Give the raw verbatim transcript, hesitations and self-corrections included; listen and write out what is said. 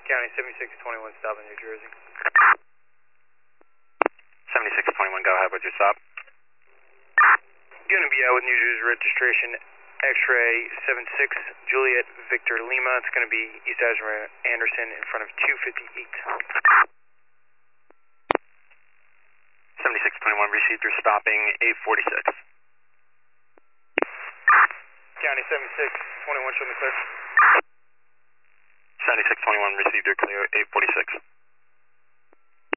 County seventy-six twenty-one, stop in New Jersey. seventy-six twenty-one, go ahead with your stop. Going to be out with New Jersey registration X-ray seven six Juliet Victor Lima. It's going to be East Ashmore Anderson in front of two fifty-eight. seventy-six twenty-one, received your stopping eight forty-six. County seventy-six twenty-one, show me clear. seventy-six twenty-one, received your clear eight forty-six.